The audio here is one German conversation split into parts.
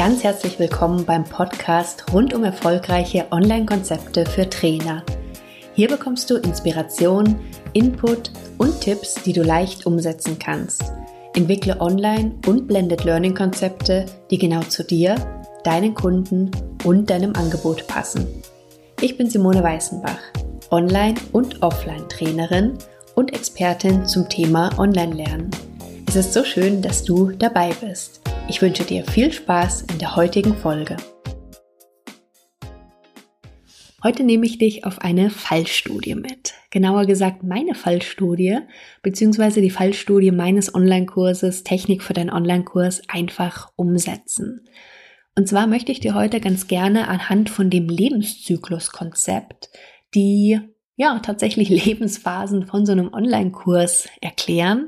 Ganz herzlich willkommen beim Podcast rund um erfolgreiche Online-Konzepte für Trainer. Hier bekommst du Inspiration, Input und Tipps, die du leicht umsetzen kannst. Entwickle Online- und Blended Learning-Konzepte, die genau zu dir, deinen Kunden und deinem Angebot passen. Ich bin Simone Weißenbach, Online- und Offline-Trainerin und Expertin zum Thema Online-Lernen. Es ist so schön, dass du dabei bist. Ich wünsche dir viel Spaß in der heutigen Folge. Heute nehme ich dich auf eine Fallstudie mit. Genauer gesagt meine Fallstudie, beziehungsweise die Fallstudie meines Online-Kurses Technik für deinen Online-Kurs einfach umsetzen. Und zwar möchte ich dir heute ganz gerne anhand von dem Lebenszyklus-Konzept die tatsächlich Lebensphasen von so einem Online-Kurs erklären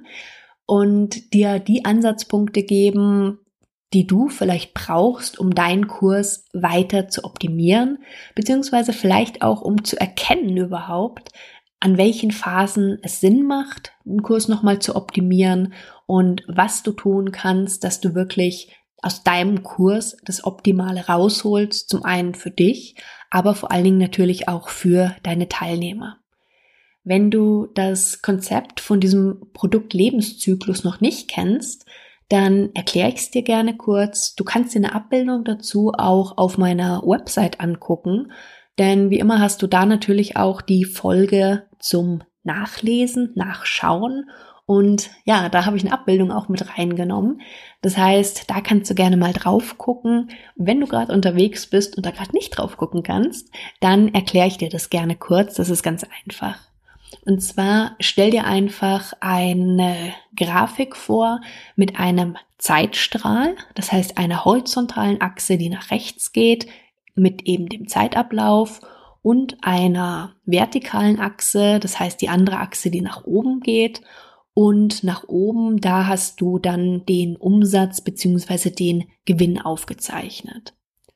und dir die Ansatzpunkte geben, die du vielleicht brauchst, um deinen Kurs weiter zu optimieren, beziehungsweise vielleicht auch, um zu erkennen überhaupt, an welchen Phasen es Sinn macht, den Kurs nochmal zu optimieren und was du tun kannst, dass du wirklich aus deinem Kurs das Optimale rausholst, zum einen für dich, aber vor allen Dingen natürlich auch für deine Teilnehmer. Wenn du das Konzept von diesem Produkt-Lebenszyklus noch nicht kennst, dann erkläre ich es dir gerne kurz. Du kannst dir eine Abbildung dazu auch auf meiner Website angucken, denn wie immer hast du da natürlich auch die Folge zum Nachlesen, Nachschauen und ja, da habe ich eine Abbildung auch mit reingenommen. Das heißt, da kannst du gerne mal drauf gucken. Wenn du gerade unterwegs bist und da gerade nicht drauf gucken kannst, dann erkläre ich dir das gerne kurz. Das ist ganz einfach. Und zwar stell dir einfach eine Grafik vor mit einem Zeitstrahl, das heißt einer horizontalen Achse, die nach rechts geht, mit eben dem Zeitablauf und einer vertikalen Achse, das heißt die andere Achse, die nach oben geht. Und nach oben, da hast du dann den Umsatz bzw. den Gewinn aufgezeichnet.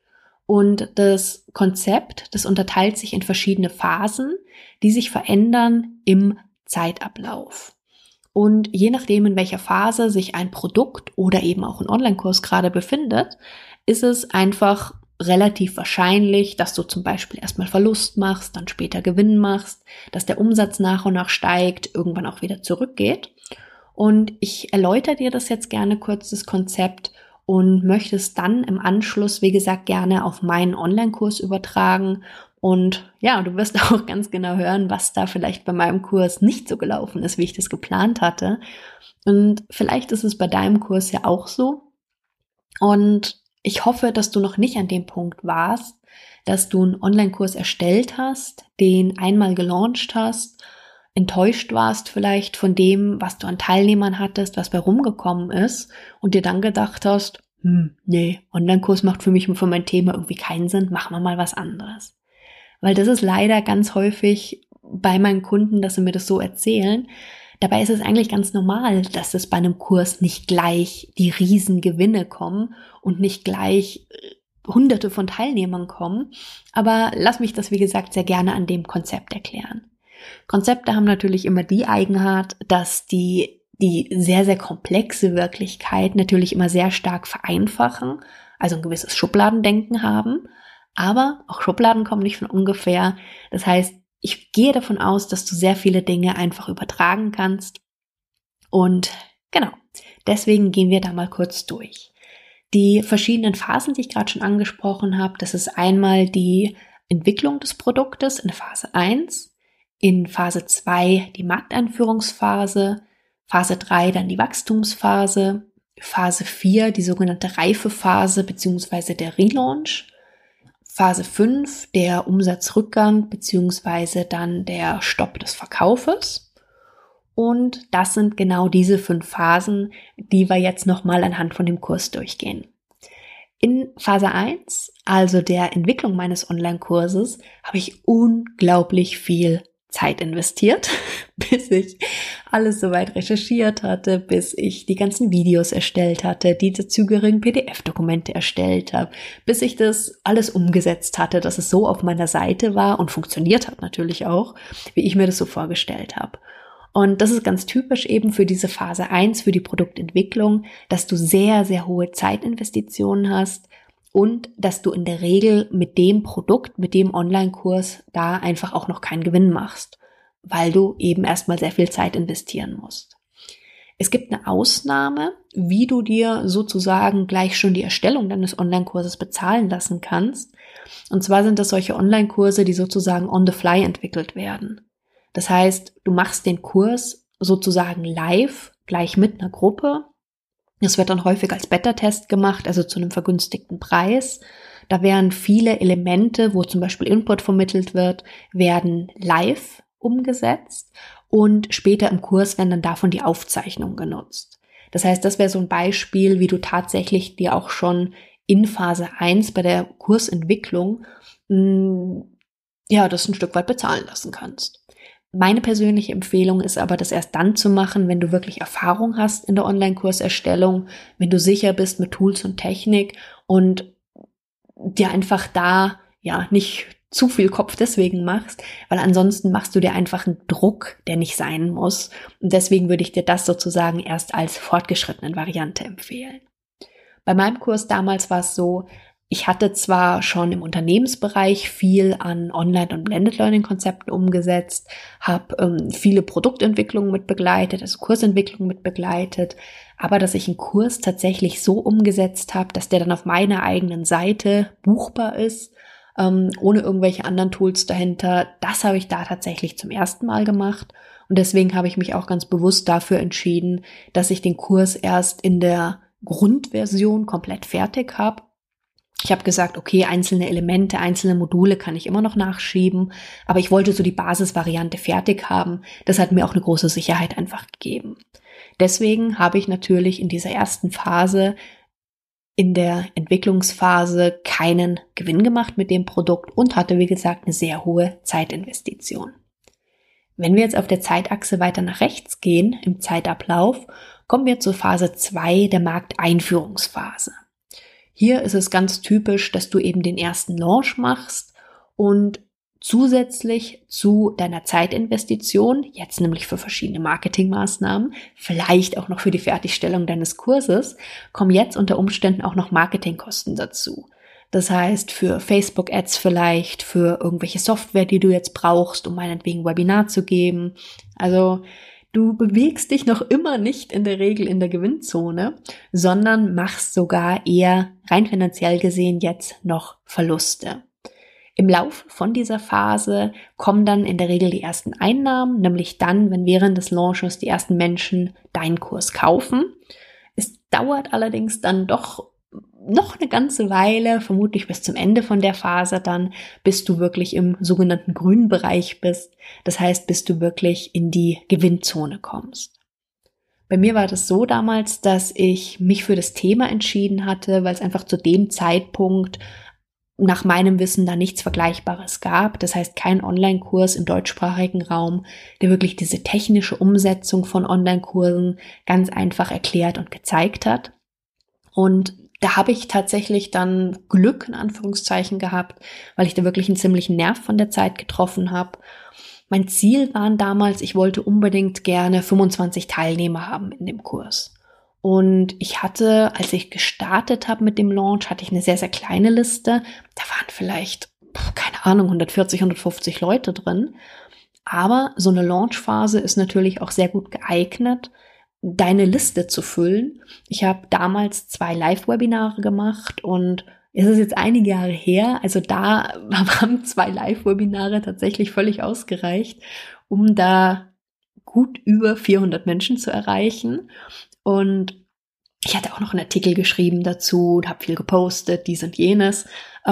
Und das Konzept, das unterteilt sich in verschiedene Phasen, die sich verändern im Zeitablauf. Und je nachdem, in welcher Phase sich ein Produkt oder eben auch ein Online-Kurs gerade befindet, ist es einfach relativ wahrscheinlich, dass du zum Beispiel erstmal Verlust machst, dann später Gewinn machst, dass der Umsatz nach und nach steigt, irgendwann auch wieder zurückgeht. Und ich erläutere dir das jetzt gerne kurz, das Konzept, und möchte es dann im Anschluss, wie gesagt, gerne auf meinen Online-Kurs übertragen. Und ja, du wirst auch ganz genau hören, was da vielleicht bei meinem Kurs nicht so gelaufen ist, wie ich das geplant hatte. Und vielleicht ist es bei deinem Kurs ja auch so. Und ich hoffe, dass du noch nicht an dem Punkt warst, dass du einen Online-Kurs erstellt hast, den einmal gelauncht hast, enttäuscht warst vielleicht von dem, was du an Teilnehmern hattest, was bei rumgekommen ist und dir dann gedacht hast, nee, Online-Kurs macht für mich und für mein Thema irgendwie keinen Sinn, machen wir mal was anderes. Weil das ist leider ganz häufig bei meinen Kunden, dass sie mir das so erzählen. Dabei ist es eigentlich ganz normal, dass es bei einem Kurs nicht gleich die Riesengewinne kommen und nicht gleich Hunderte von Teilnehmern kommen. Aber lass mich das, wie gesagt, sehr gerne an dem Konzept erklären. Konzepte haben natürlich immer die Eigenart, dass die sehr, sehr komplexe Wirklichkeit natürlich immer sehr stark vereinfachen, also ein gewisses Schubladendenken haben. Aber auch Schubladen kommen nicht von ungefähr. Das heißt, ich gehe davon aus, dass du sehr viele Dinge einfach übertragen kannst. Und genau, deswegen gehen wir da mal kurz durch. Die verschiedenen Phasen, die ich gerade schon angesprochen habe, das ist einmal die Entwicklung des Produktes in Phase 1, in Phase 2 die Markteinführungsphase, Phase 3 dann die Wachstumsphase, Phase 4 die sogenannte Reifephase bzw. der Relaunch, Phase 5 der Umsatzrückgang bzw. dann der Stopp des Verkaufes. Und das sind genau diese 5 Phasen, die wir jetzt nochmal anhand von dem Kurs durchgehen. In Phase 1, also der Entwicklung meines Online-Kurses, habe ich unglaublich viel Zeit investiert, bis ich alles soweit recherchiert hatte, bis ich die ganzen Videos erstellt hatte, die dazugehörigen PDF-Dokumente erstellt habe, bis ich das alles umgesetzt hatte, dass es so auf meiner Seite war und funktioniert hat natürlich auch, wie ich mir das so vorgestellt habe. Und das ist ganz typisch eben für diese Phase 1, für die Produktentwicklung, dass du sehr, sehr hohe Zeitinvestitionen hast, und dass du in der Regel mit dem Produkt, mit dem Online-Kurs da einfach auch noch keinen Gewinn machst, weil du eben erstmal sehr viel Zeit investieren musst. Es gibt eine Ausnahme, wie du dir sozusagen gleich schon die Erstellung deines Online-Kurses bezahlen lassen kannst. Und zwar sind das solche Online-Kurse, die sozusagen on the fly entwickelt werden. Das heißt, du machst den Kurs sozusagen live, gleich mit einer Gruppe. Das wird dann häufig als Beta-Test gemacht, also zu einem vergünstigten Preis. Da werden viele Elemente, wo zum Beispiel Input vermittelt wird, werden live umgesetzt und später im Kurs werden dann davon die Aufzeichnungen genutzt. Das heißt, das wäre so ein Beispiel, wie du tatsächlich dir auch schon in Phase 1 bei der Kursentwicklung das ein Stück weit bezahlen lassen kannst. Meine persönliche Empfehlung ist aber, das erst dann zu machen, wenn du wirklich Erfahrung hast in der Online-Kurserstellung, wenn du sicher bist mit Tools und Technik und dir einfach da nicht zu viel Kopf deswegen machst, weil ansonsten machst du dir einfach einen Druck, der nicht sein muss. Und deswegen würde ich dir das sozusagen erst als fortgeschrittenen Variante empfehlen. Bei meinem Kurs damals war es so, ich hatte zwar schon im Unternehmensbereich viel an Online- und Blended Learning-Konzepten umgesetzt, habe viele Produktentwicklungen mit begleitet, also Kursentwicklung mit begleitet, aber dass ich einen Kurs tatsächlich so umgesetzt habe, dass der dann auf meiner eigenen Seite buchbar ist, ohne irgendwelche anderen Tools dahinter, das habe ich da tatsächlich zum ersten Mal gemacht. Und deswegen habe ich mich auch ganz bewusst dafür entschieden, dass ich den Kurs erst in der Grundversion komplett fertig habe. Ich habe gesagt, okay, einzelne Elemente, einzelne Module kann ich immer noch nachschieben, aber ich wollte so die Basisvariante fertig haben. Das hat mir auch eine große Sicherheit einfach gegeben. Deswegen habe ich natürlich in dieser ersten Phase, in der Entwicklungsphase, keinen Gewinn gemacht mit dem Produkt und hatte, wie gesagt, eine sehr hohe Zeitinvestition. Wenn wir jetzt auf der Zeitachse weiter nach rechts gehen, im Zeitablauf, kommen wir zur Phase 2 der Markteinführungsphase. Hier ist es ganz typisch, dass du eben den ersten Launch machst und zusätzlich zu deiner Zeitinvestition, jetzt nämlich für verschiedene Marketingmaßnahmen, vielleicht auch noch für die Fertigstellung deines Kurses, kommen jetzt unter Umständen auch noch Marketingkosten dazu. Das heißt, für Facebook-Ads vielleicht, für irgendwelche Software, die du jetzt brauchst, um meinetwegen ein Webinar zu geben. Also du bewegst dich noch immer nicht in der Regel in der Gewinnzone, sondern machst sogar eher rein finanziell gesehen jetzt noch Verluste. Im Laufe von dieser Phase kommen dann in der Regel die ersten Einnahmen, nämlich dann, wenn während des Launches die ersten Menschen deinen Kurs kaufen. Es dauert allerdings dann doch noch eine ganze Weile, vermutlich bis zum Ende von der Phase dann, bis du wirklich im sogenannten grünen Bereich bist. Das heißt, bis du wirklich in die Gewinnzone kommst. Bei mir war das so damals, dass ich mich für das Thema entschieden hatte, weil es einfach zu dem Zeitpunkt nach meinem Wissen da nichts Vergleichbares gab. Das heißt, kein Online-Kurs im deutschsprachigen Raum, der wirklich diese technische Umsetzung von Online-Kursen ganz einfach erklärt und gezeigt hat. Und da habe ich tatsächlich dann Glück in Anführungszeichen gehabt, weil ich da wirklich einen ziemlichen Nerv von der Zeit getroffen habe. Mein Ziel waren damals, ich wollte unbedingt gerne 25 Teilnehmer haben in dem Kurs. Und ich hatte, als ich gestartet habe mit dem Launch, hatte ich eine sehr, sehr kleine Liste. Da waren vielleicht, 140, 150 Leute drin. Aber so eine Launchphase ist natürlich auch sehr gut geeignet, deine Liste zu füllen. Ich habe damals 2 Live-Webinare gemacht und es ist jetzt einige Jahre her. Also da haben 2 Live-Webinare tatsächlich völlig ausgereicht, um da gut über 400 Menschen zu erreichen. Und ich hatte auch noch einen Artikel geschrieben dazu und habe viel gepostet, dies und jenes.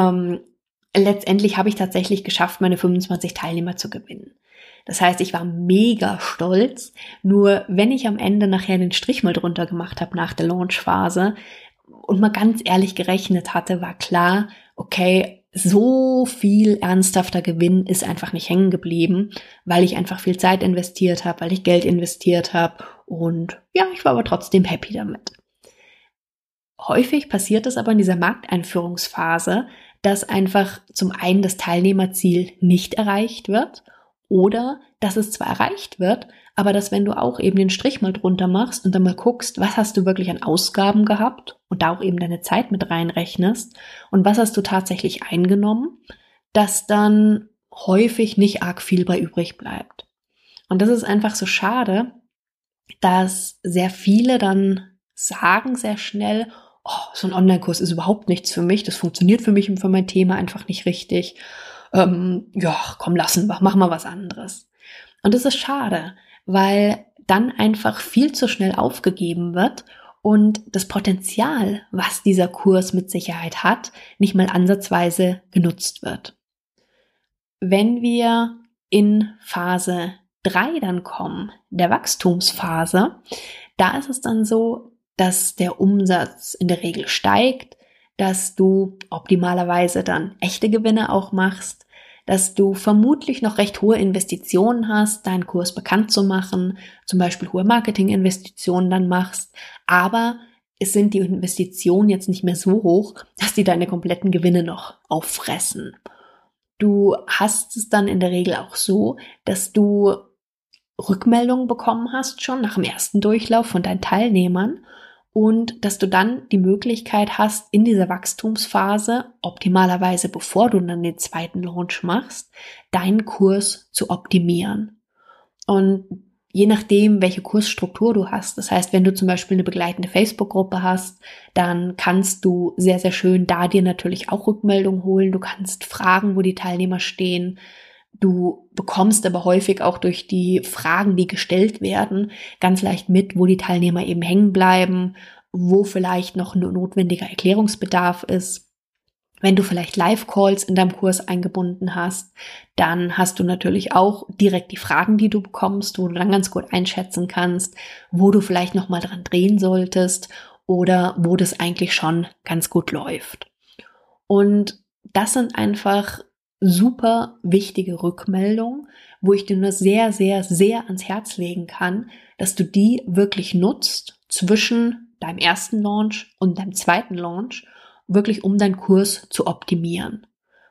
Letztendlich habe ich tatsächlich geschafft, meine 25 Teilnehmer zu gewinnen. Das heißt, ich war mega stolz. Nur wenn ich am Ende nachher den Strich mal drunter gemacht habe nach der Launchphase und mal ganz ehrlich gerechnet hatte, war klar, okay, so viel ernsthafter Gewinn ist einfach nicht hängen geblieben, weil ich einfach viel Zeit investiert habe, weil ich Geld investiert habe und ja, ich war aber trotzdem happy damit. Häufig passiert es aber in dieser Markteinführungsphase, dass einfach zum einen das Teilnehmerziel nicht erreicht wird Oder, dass es zwar erreicht wird, aber dass wenn du auch eben den Strich mal drunter machst und dann mal guckst, was hast du wirklich an Ausgaben gehabt und da auch eben deine Zeit mit reinrechnest und was hast du tatsächlich eingenommen, dass dann häufig nicht arg viel bei übrig bleibt. Und das ist einfach so schade, dass sehr viele dann sagen sehr schnell, oh, so ein Online-Kurs ist überhaupt nichts für mich, das funktioniert für mich und für mein Thema einfach nicht richtig. Ja, komm, lassen wir, mach mal was anderes. Und das ist schade, weil dann einfach viel zu schnell aufgegeben wird und das Potenzial, was dieser Kurs mit Sicherheit hat, nicht mal ansatzweise genutzt wird. Wenn wir in Phase 3 dann kommen, der Wachstumsphase, da ist es dann so, dass der Umsatz in der Regel steigt, dass du optimalerweise dann echte Gewinne auch machst, dass du vermutlich noch recht hohe Investitionen hast, deinen Kurs bekannt zu machen, zum Beispiel hohe Marketinginvestitionen dann machst, aber es sind die Investitionen jetzt nicht mehr so hoch, dass die deine kompletten Gewinne noch auffressen. Du hast es dann in der Regel auch so, dass du Rückmeldungen bekommen hast schon nach dem ersten Durchlauf von deinen Teilnehmern und dass du dann die Möglichkeit hast, in dieser Wachstumsphase, optimalerweise bevor du dann den zweiten Launch machst, deinen Kurs zu optimieren. Und je nachdem, welche Kursstruktur du hast, das heißt, wenn du zum Beispiel eine begleitende Facebook-Gruppe hast, dann kannst du sehr, sehr schön da dir natürlich auch Rückmeldungen holen. Du kannst fragen, wo die Teilnehmer stehen. Du bekommst aber häufig auch durch die Fragen, die gestellt werden, ganz leicht mit, wo die Teilnehmer eben hängen bleiben, wo vielleicht noch ein notwendiger Erklärungsbedarf ist. Wenn du vielleicht Live-Calls in deinem Kurs eingebunden hast, dann hast du natürlich auch direkt die Fragen, die du bekommst, wo du dann ganz gut einschätzen kannst, wo du vielleicht nochmal dran drehen solltest oder wo das eigentlich schon ganz gut läuft. Und das sind einfach super wichtige Rückmeldungen, wo ich dir nur sehr, sehr, sehr ans Herz legen kann, dass du die wirklich nutzt zwischen deinem ersten Launch und deinem zweiten Launch, wirklich um deinen Kurs zu optimieren.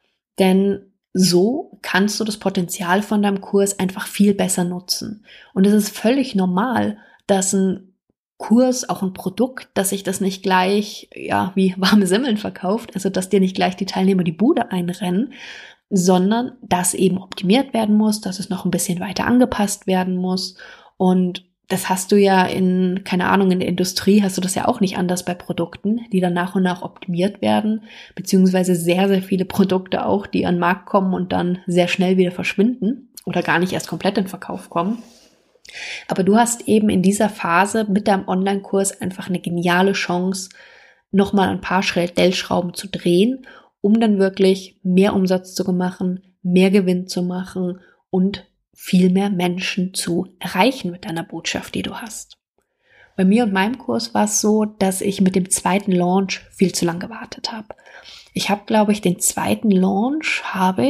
Denn so kannst du das Potenzial von deinem Kurs einfach viel besser nutzen. Und es ist völlig normal, dass ein Kurs, auch ein Produkt, dass sich das nicht gleich, ja, wie warme Semmeln verkauft, also dass dir nicht gleich die Teilnehmer die Bude einrennen, sondern dass eben optimiert werden muss, dass es noch ein bisschen weiter angepasst werden muss. Und das hast du ja in, keine Ahnung, in der Industrie hast du das ja auch nicht anders bei Produkten, die dann nach und nach optimiert werden, beziehungsweise sehr, sehr viele Produkte auch, die an den Markt kommen und dann sehr schnell wieder verschwinden oder gar nicht erst komplett in Verkauf kommen. Aber du hast eben in dieser Phase mit deinem Online-Kurs einfach eine geniale Chance, nochmal ein paar Stellschrauben zu drehen, um dann wirklich mehr Umsatz zu machen, mehr Gewinn zu machen und viel mehr Menschen zu erreichen mit deiner Botschaft, die du hast. Bei mir und meinem Kurs war es so, dass ich mit dem zweiten Launch viel zu lange gewartet habe. Ich habe, glaube ich, den zweiten Launch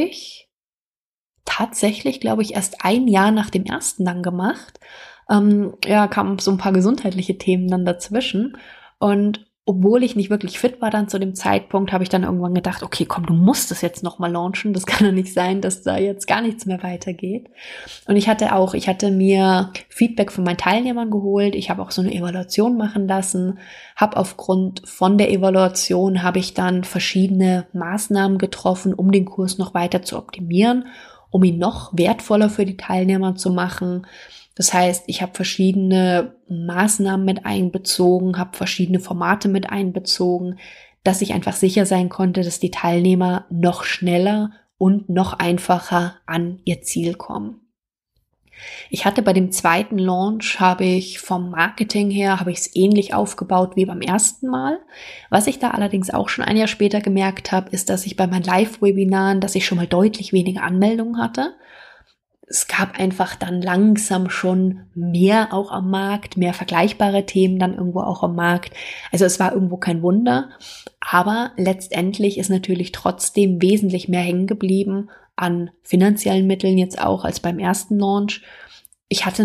tatsächlich, glaube ich, erst ein Jahr nach dem ersten dann gemacht. Kamen so ein paar gesundheitliche Themen dann dazwischen. Und obwohl ich nicht wirklich fit war dann zu dem Zeitpunkt, habe ich dann irgendwann gedacht, okay, komm, du musst es jetzt nochmal launchen. Das kann doch nicht sein, dass da jetzt gar nichts mehr weitergeht. Und ich hatte mir Feedback von meinen Teilnehmern geholt. Ich habe auch so eine Evaluation machen lassen. Aufgrund von der Evaluation habe ich dann verschiedene Maßnahmen getroffen, um den Kurs noch weiter zu optimieren, um ihn noch wertvoller für die Teilnehmer zu machen. Das heißt, ich habe verschiedene Maßnahmen mit einbezogen, habe verschiedene Formate mit einbezogen, dass ich einfach sicher sein konnte, dass die Teilnehmer noch schneller und noch einfacher an ihr Ziel kommen. Ich hatte bei dem zweiten Launch, habe ich vom Marketing her, es ähnlich aufgebaut wie beim ersten Mal. Was ich da allerdings auch schon ein Jahr später gemerkt habe, ist, dass ich bei meinen Live-Webinaren, dass ich schon mal deutlich weniger Anmeldungen hatte. Es gab einfach dann langsam schon mehr auch am Markt, mehr vergleichbare Themen dann irgendwo auch am Markt. Also es war irgendwo kein Wunder, aber letztendlich ist natürlich trotzdem wesentlich mehr hängen geblieben an finanziellen Mitteln jetzt auch als beim ersten Launch. Ich hatte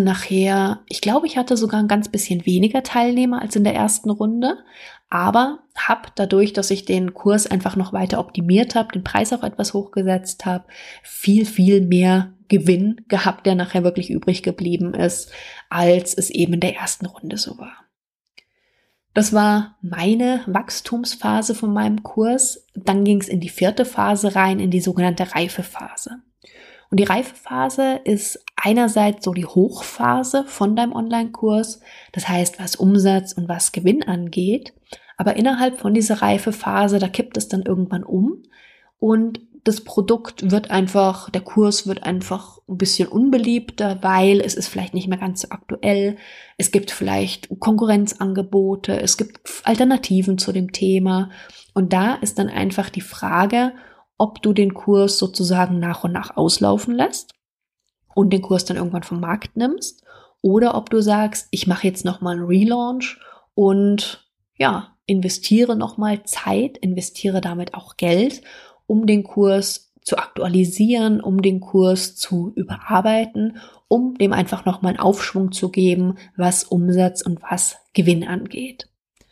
sogar ein ganz bisschen weniger Teilnehmer als in der ersten Runde, aber habe dadurch, dass ich den Kurs einfach noch weiter optimiert habe, den Preis auch etwas hochgesetzt habe, viel, viel mehr Gewinn gehabt, der nachher wirklich übrig geblieben ist, als es eben in der ersten Runde so war. Das war meine Wachstumsphase von meinem Kurs. Dann ging es in die 4. Phase rein, in die sogenannte Reifephase. Und die Reifephase ist einerseits so die Hochphase von deinem Online-Kurs, das heißt, was Umsatz und was Gewinn angeht. Aber innerhalb von dieser Reifephase, da kippt es dann irgendwann um und das Produkt wird einfach, der Kurs wird einfach ein bisschen unbeliebter, weil es ist vielleicht nicht mehr ganz so aktuell. Es gibt vielleicht Konkurrenzangebote, es gibt Alternativen zu dem Thema. Und da ist dann einfach die Frage, ob du den Kurs sozusagen nach und nach auslaufen lässt und den Kurs dann irgendwann vom Markt nimmst oder ob du sagst, ich mache jetzt nochmal einen Relaunch und ja, investiere nochmal Zeit, investiere damit auch Geld, um den Kurs zu aktualisieren, um den Kurs zu überarbeiten, um dem einfach nochmal einen Aufschwung zu geben, was Umsatz und was Gewinn angeht.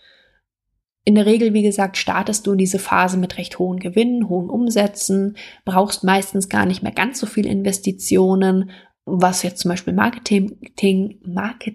In der Regel, wie gesagt, startest du in diese Phase mit recht hohen Gewinnen, hohen Umsätzen, brauchst meistens gar nicht mehr ganz so viel Investitionen, was jetzt zum Beispiel Marketing-Themen,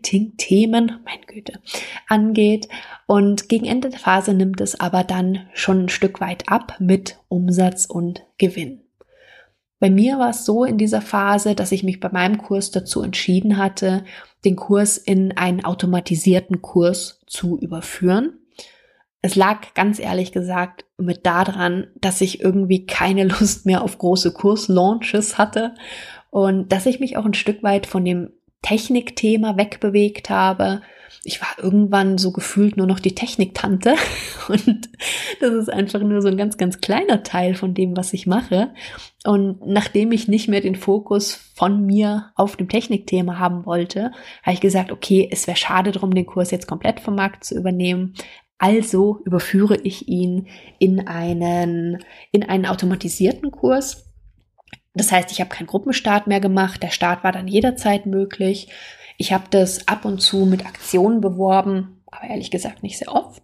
meine Güte, angeht. Und gegen Ende der Phase nimmt es aber dann schon ein Stück weit ab mit Umsatz und Gewinn. Bei mir war es so in dieser Phase, dass ich mich bei meinem Kurs dazu entschieden hatte, den Kurs in einen automatisierten Kurs zu überführen. Es lag ganz ehrlich gesagt mit daran, dass ich irgendwie keine Lust mehr auf große Kurslaunches hatte und dass ich mich auch ein Stück weit von dem Technikthema wegbewegt habe. Ich war irgendwann so gefühlt nur noch die Techniktante und das ist einfach nur so ein ganz, ganz kleiner Teil von dem, was ich mache. Und nachdem ich nicht mehr den Fokus von mir auf dem Technikthema haben wollte, habe ich gesagt, okay, es wäre schade drum, den Kurs jetzt komplett vom Markt zu übernehmen. Also überführe ich ihn in einen automatisierten Kurs. Das heißt, ich habe keinen Gruppenstart mehr gemacht. Der Start war dann jederzeit möglich. Ich habe das ab und zu mit Aktionen beworben, aber ehrlich gesagt nicht sehr oft.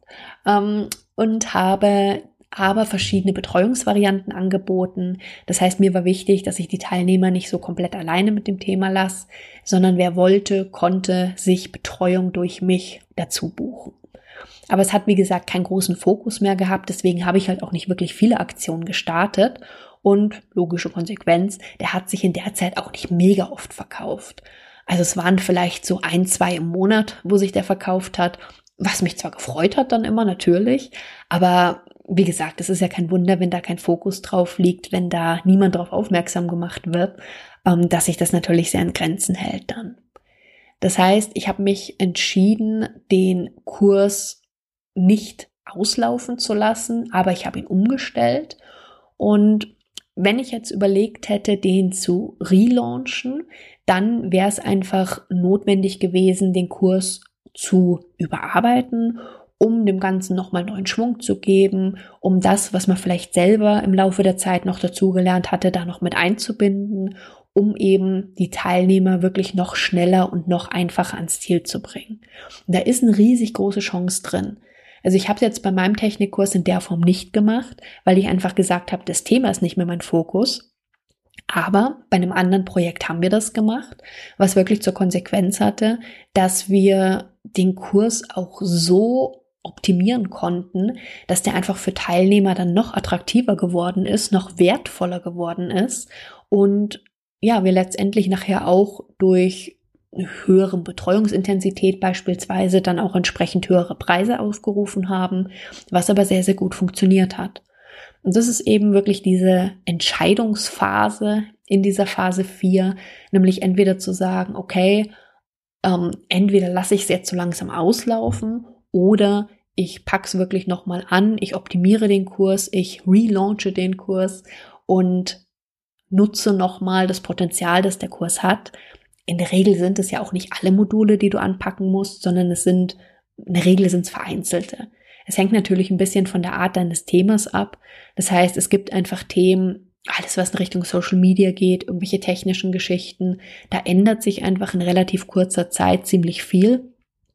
Und habe aber verschiedene Betreuungsvarianten angeboten. Das heißt, mir war wichtig, dass ich die Teilnehmer nicht so komplett alleine mit dem Thema lasse, sondern wer wollte, konnte sich Betreuung durch mich dazu buchen. Aber es hat, wie gesagt, keinen großen Fokus mehr gehabt. Deswegen habe ich halt auch nicht wirklich viele Aktionen gestartet. Und logische Konsequenz, der hat sich in der Zeit auch nicht mega oft verkauft. Also es waren vielleicht so 1, 2 im Monat, wo sich der verkauft hat, was mich zwar gefreut hat dann immer natürlich, aber wie gesagt, es ist ja kein Wunder, wenn da kein Fokus drauf liegt, wenn da niemand drauf aufmerksam gemacht wird, dass sich das natürlich sehr in Grenzen hält dann. Das heißt, ich habe mich entschieden, den Kurs nicht auslaufen zu lassen, aber ich habe ihn umgestellt und wenn ich jetzt überlegt hätte, den zu relaunchen, dann wäre es einfach notwendig gewesen, den Kurs zu überarbeiten, um dem Ganzen nochmal neuen Schwung zu geben, um das, was man vielleicht selber im Laufe der Zeit noch dazugelernt hatte, da noch mit einzubinden, um eben die Teilnehmer wirklich noch schneller und noch einfacher ans Ziel zu bringen. Und da ist eine riesig große Chance drin. Also ich habe es jetzt bei meinem Technikkurs in der Form nicht gemacht, weil ich einfach gesagt habe, das Thema ist nicht mehr mein Fokus. Aber bei einem anderen Projekt haben wir das gemacht, was wirklich zur Konsequenz hatte, dass wir den Kurs auch so optimieren konnten, dass der einfach für Teilnehmer dann noch attraktiver geworden ist, noch wertvoller geworden ist und ja, wir letztendlich nachher auch durch höhere Betreuungsintensität beispielsweise dann auch entsprechend höhere Preise aufgerufen haben, was aber sehr, sehr gut funktioniert hat. Und das ist eben wirklich diese Entscheidungsphase in dieser Phase 4, nämlich entweder zu sagen, okay, entweder lasse ich es jetzt so langsam auslaufen oder ich packe es wirklich nochmal an, ich optimiere den Kurs, ich relaunche den Kurs und nutze nochmal das Potenzial, das der Kurs hat. In der Regel sind es ja auch nicht alle Module, die du anpacken musst, sondern in der Regel sind es vereinzelte. Es hängt natürlich ein bisschen von der Art deines Themas ab. Das heißt, es gibt einfach Themen, alles was in Richtung Social Media geht, irgendwelche technischen Geschichten, da ändert sich einfach in relativ kurzer Zeit ziemlich viel.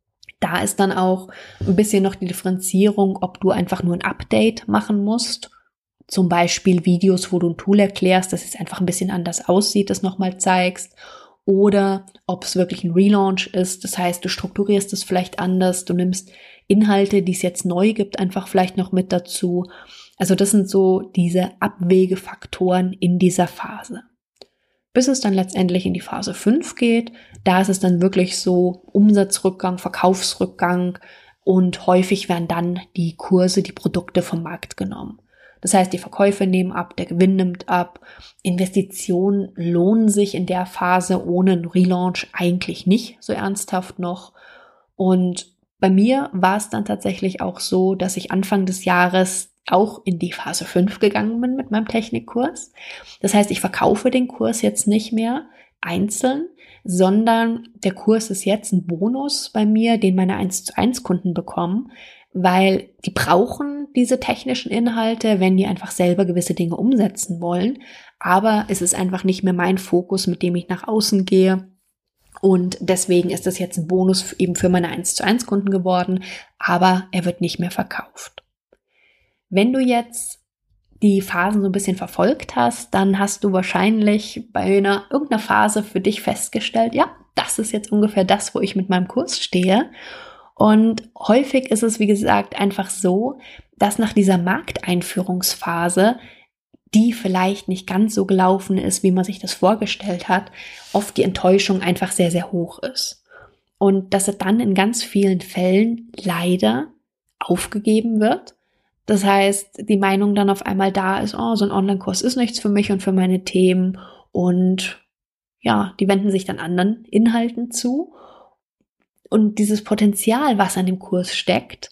Da ist dann auch ein bisschen noch die Differenzierung, ob du einfach nur ein Update machen musst, zum Beispiel Videos, wo du ein Tool erklärst, dass es einfach ein bisschen anders aussieht, das nochmal zeigst. Oder ob es wirklich ein Relaunch ist, das heißt, du strukturierst es vielleicht anders, du nimmst Inhalte, die es jetzt neu gibt, einfach vielleicht noch mit dazu. Also das sind so diese Abwägefaktoren in dieser Phase. Bis es dann letztendlich in die Phase 5 geht, da ist es dann wirklich so Umsatzrückgang, Verkaufsrückgang und häufig werden dann die Kurse, die Produkte vom Markt genommen. Das heißt, die Verkäufe nehmen ab, der Gewinn nimmt ab. Investitionen lohnen sich in der Phase ohne einen Relaunch eigentlich nicht so ernsthaft noch. Und bei mir war es dann tatsächlich auch so, dass ich Anfang des Jahres auch in die Phase 5 gegangen bin mit meinem Technikkurs. Das heißt, ich verkaufe den Kurs jetzt nicht mehr einzeln, sondern der Kurs ist jetzt ein Bonus bei mir, den meine 1:1 Kunden bekommen, weil die brauchen diese technischen Inhalte, wenn die einfach selber gewisse Dinge umsetzen wollen. Aber es ist einfach nicht mehr mein Fokus, mit dem ich nach außen gehe. Und deswegen ist das jetzt ein Bonus eben für meine 1:1 Kunden geworden, aber er wird nicht mehr verkauft. Wenn du jetzt die Phasen so ein bisschen verfolgt hast, dann hast du wahrscheinlich bei irgendeiner Phase für dich festgestellt, ja, das ist jetzt ungefähr das, wo ich mit meinem Kurs stehe. Und häufig ist es, wie gesagt, einfach so, dass nach dieser Markteinführungsphase, die vielleicht nicht ganz so gelaufen ist, wie man sich das vorgestellt hat, oft die Enttäuschung einfach sehr, sehr hoch ist. Und dass es dann in ganz vielen Fällen leider aufgegeben wird. Das heißt, die Meinung dann auf einmal da ist, oh, so ein Online-Kurs ist nichts für mich und für meine Themen. Und ja, die wenden sich dann anderen Inhalten zu. Und dieses Potenzial, was an dem Kurs steckt,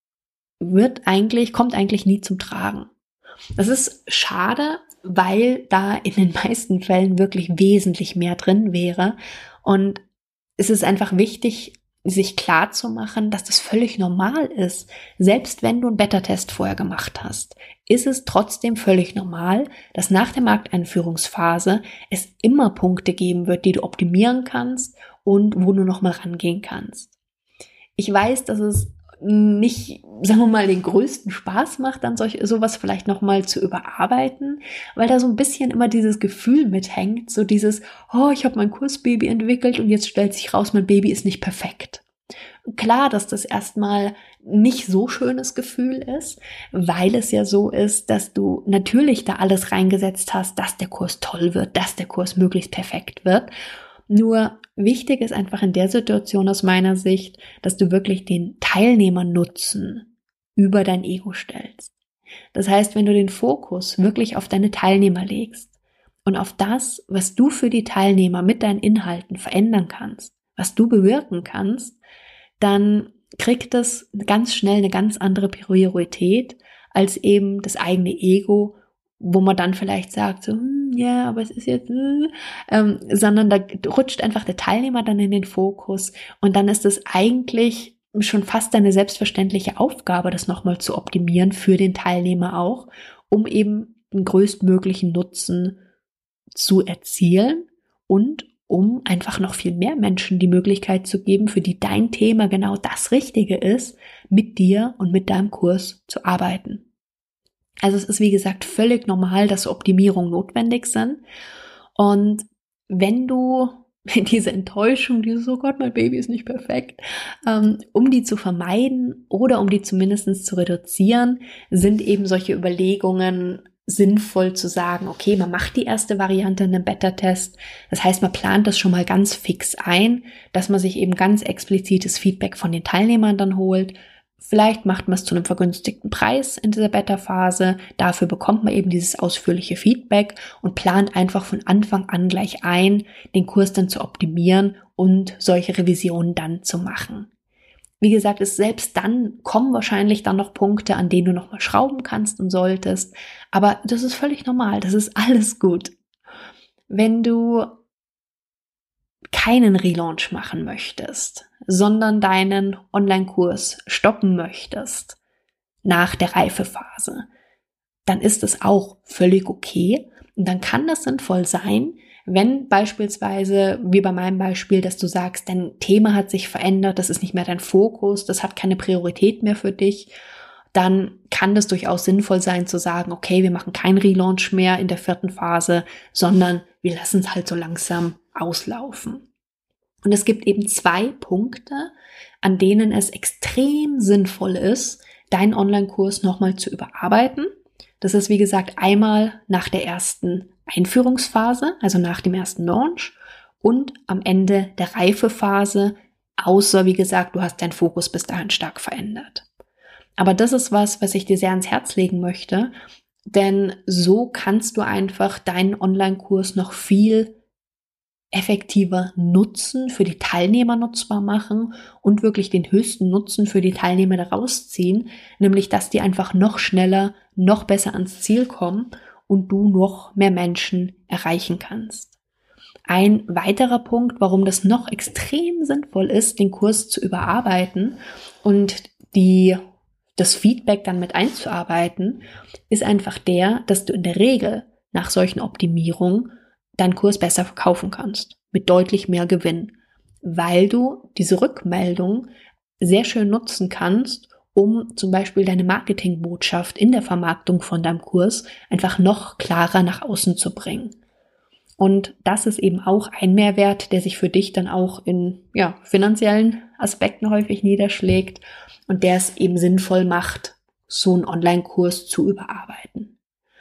kommt eigentlich nie zum Tragen. Das ist schade, weil da in den meisten Fällen wirklich wesentlich mehr drin wäre. Und es ist einfach wichtig, sich klar zu machen, dass das völlig normal ist. Selbst wenn du einen Beta-Test vorher gemacht hast, ist es trotzdem völlig normal, dass nach der Markteinführungsphase es immer Punkte geben wird, die du optimieren kannst und wo du nochmal rangehen kannst. Ich weiß, dass es nicht, sagen wir mal, den größten Spaß macht, dann sowas vielleicht nochmal zu überarbeiten, weil da so ein bisschen immer dieses Gefühl mithängt, so dieses, oh, ich habe mein Kursbaby entwickelt und jetzt stellt sich raus, mein Baby ist nicht perfekt. Klar, dass das erstmal nicht so schönes Gefühl ist, weil es ja so ist, dass du natürlich da alles reingesetzt hast, dass der Kurs toll wird, dass der Kurs möglichst perfekt wird. Nur wichtig ist einfach in der Situation aus meiner Sicht, dass du wirklich den Teilnehmernutzen über dein Ego stellst. Das heißt, wenn du den Fokus wirklich auf deine Teilnehmer legst und auf das, was du für die Teilnehmer mit deinen Inhalten verändern kannst, was du bewirken kannst, dann kriegt es ganz schnell eine ganz andere Priorität als eben das eigene Ego, wo man dann vielleicht sagt, so, ja, aber es ist jetzt, sondern da rutscht einfach der Teilnehmer dann in den Fokus und dann ist es eigentlich schon fast eine selbstverständliche Aufgabe, das nochmal zu optimieren für den Teilnehmer auch, um eben den größtmöglichen Nutzen zu erzielen und um einfach noch viel mehr Menschen die Möglichkeit zu geben, für die dein Thema genau das Richtige ist, mit dir und mit deinem Kurs zu arbeiten. Also es ist, wie gesagt, völlig normal, dass Optimierungen notwendig sind. Und wenn du diese Enttäuschung, dieses, oh Gott, mein Baby ist nicht perfekt, um die zu vermeiden oder um die zumindest zu reduzieren, sind eben solche Überlegungen sinnvoll zu sagen, okay, man macht die erste Variante in einem Beta-Test. Das heißt, man plant das schon mal ganz fix ein, dass man sich eben ganz explizites Feedback von den Teilnehmern dann holt. Vielleicht macht man es zu einem vergünstigten Preis in dieser Beta-Phase. Dafür bekommt man eben dieses ausführliche Feedback und plant einfach von Anfang an gleich ein, den Kurs dann zu optimieren und solche Revisionen dann zu machen. Wie gesagt, selbst dann kommen wahrscheinlich dann noch Punkte, an denen du nochmal schrauben kannst und solltest. Aber das ist völlig normal. Das ist alles gut. Wenn du keinen Relaunch machen möchtest, sondern deinen Online-Kurs stoppen möchtest nach der Reifephase, dann ist es auch völlig okay. Und dann kann das sinnvoll sein, wenn beispielsweise, wie bei meinem Beispiel, dass du sagst, dein Thema hat sich verändert, das ist nicht mehr dein Fokus, das hat keine Priorität mehr für dich, dann kann das durchaus sinnvoll sein zu sagen, okay, wir machen keinen Relaunch mehr in der 4. Phase, sondern wir lassen es halt so langsam auslaufen. Und es gibt eben 2 Punkte, an denen es extrem sinnvoll ist, deinen Online-Kurs nochmal zu überarbeiten. Das ist, wie gesagt, einmal nach der ersten Einführungsphase, also nach dem ersten Launch, und am Ende der Reifephase, außer, wie gesagt, du hast deinen Fokus bis dahin stark verändert. Aber das ist was ich dir sehr ans Herz legen möchte, denn so kannst du einfach deinen Online-Kurs noch viel effektiver nutzen, für die Teilnehmer nutzbar machen und wirklich den höchsten Nutzen für die Teilnehmer daraus ziehen, nämlich dass die einfach noch schneller, noch besser ans Ziel kommen und du noch mehr Menschen erreichen kannst. Ein weiterer Punkt, warum das noch extrem sinnvoll ist, den Kurs zu überarbeiten und das Feedback dann mit einzuarbeiten, ist einfach der, dass du in der Regel nach solchen Optimierungen deinen Kurs besser verkaufen kannst, mit deutlich mehr Gewinn, weil du diese Rückmeldung sehr schön nutzen kannst, um zum Beispiel deine Marketingbotschaft in der Vermarktung von deinem Kurs einfach noch klarer nach außen zu bringen. Und das ist eben auch ein Mehrwert, der sich für dich dann auch in finanziellen Aspekten häufig niederschlägt und der es eben sinnvoll macht, so einen Online-Kurs zu überarbeiten.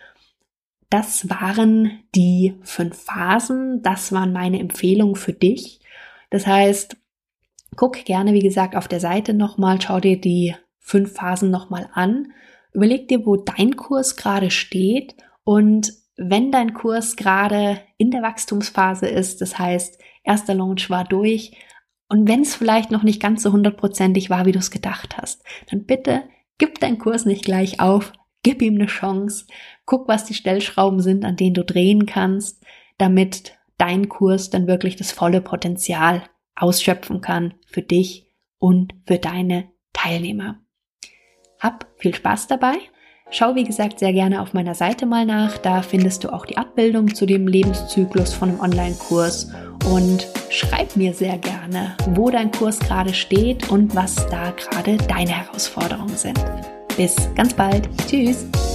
Das waren die 5 Phasen, das waren meine Empfehlungen für dich. Das heißt, guck gerne, wie gesagt, auf der Seite nochmal, schau dir die 5 Phasen nochmal an, überleg dir, wo dein Kurs gerade steht und wenn dein Kurs gerade in der Wachstumsphase ist, das heißt, erster Launch war durch und wenn es vielleicht noch nicht ganz so 100%ig war, wie du es gedacht hast, dann bitte gib deinen Kurs nicht gleich auf, gib ihm eine Chance, guck, was die Stellschrauben sind, an denen du drehen kannst, damit dein Kurs dann wirklich das volle Potenzial ausschöpfen kann für dich und für deine Teilnehmer. Hab viel Spaß dabei. Schau, wie gesagt, sehr gerne auf meiner Seite mal nach. Da findest du auch die Abbildung zu dem Lebenszyklus von einem Online-Kurs und schreib mir sehr gerne, wo dein Kurs gerade steht und was da gerade deine Herausforderungen sind. Bis ganz bald. Tschüss.